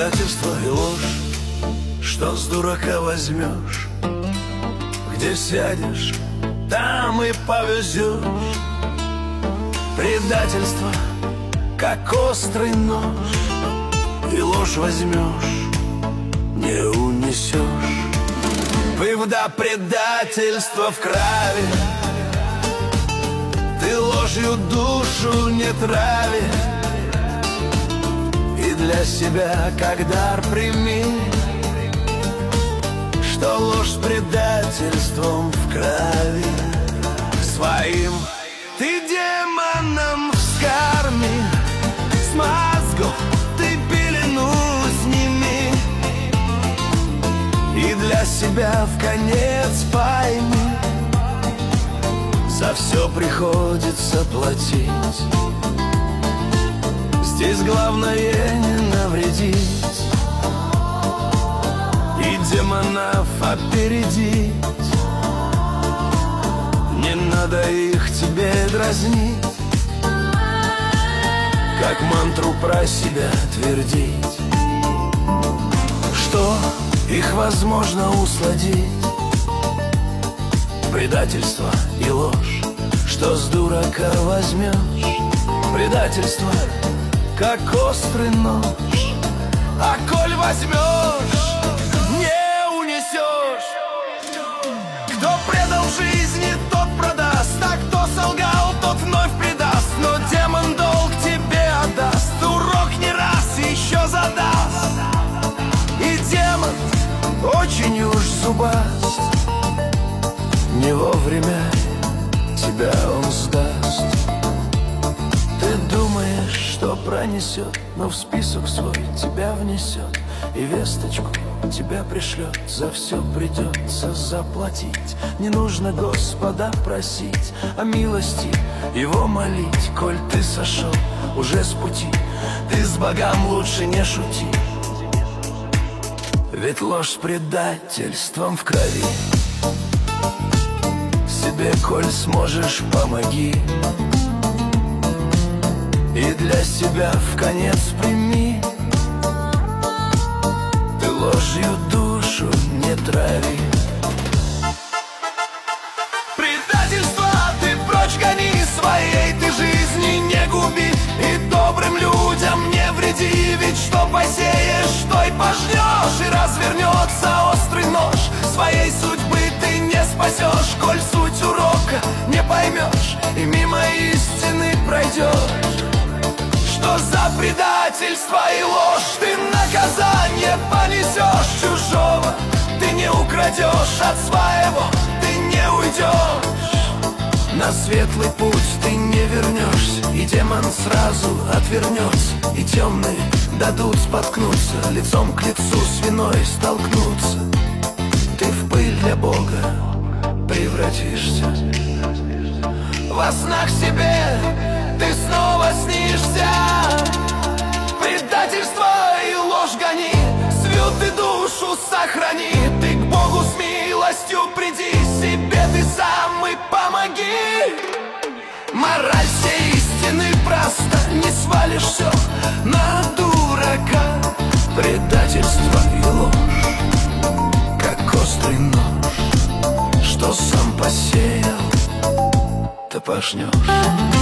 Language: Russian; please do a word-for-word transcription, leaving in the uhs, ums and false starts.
Предательство и ложь, что с дурака возьмешь? Где сядешь, там и повезешь. Предательство, как острый нож, и ложь возьмешь, не унесешь. Вывода предательства в крови, ты ложью душу не трави. И для себя как дар прими, что ложь с предательством в крови. Своим ты демоном вскарми, с мозгов ты пелену сними. И для себя в конец пойми, за все приходится платить. Здесь главное не навредить и демонов опередить. Не надо их тебе дразнить, как мантру про себя твердить, что их возможно усладить. Предательство и ложь, что с дурака возьмешь? Предательство, как острый нож, а коль возьмешь, не унесешь. Кто предал жизни, тот продаст, а кто солгал, тот вновь предаст. Но демон долг тебе отдаст, урок не раз еще задаст. И демон очень уж зубаст, не вовремя тебя он сдаст. Ты думаешь, что пронесет, но в список свой тебя внесет, и весточку тебя пришлет. За все придется заплатить. Не нужно Господа просить о милости, его молить. Коль ты сошел уже с пути, ты с богом лучше не шути. Ведь ложь с предательством в крови. Себе, коль сможешь, помоги, и для себя в конец прими. Ты ложью душу не трави. Предательство ты прочь гони, своей ты жизни не губи. И добрым людям не вреди, ведь что посеешь, то и пожнешь. И развернется острый нож, своей судьбы ты не спасешь. Коль суть урока не поймешь и мимо истины пройдешь, что за предательство и ложь ты наказание понесешь. Чужого ты не украдешь, от своего ты не уйдешь. На светлый путь ты не вернешься, и демон сразу отвернется. И темные дадут споткнуться, лицом к лицу с виной столкнуться. Ты в пыль для Бога превратишься. Во снах себе ты снова снишься. Предательство и ложь гони, свют и душу сохрани. Ты к Богу с милостью приди, себе ты сам и помоги. Мораль всей истины проста, не свалишь все на дурака. Предательство и ложь, как острый нож, что сам посеял, ты пожнешь.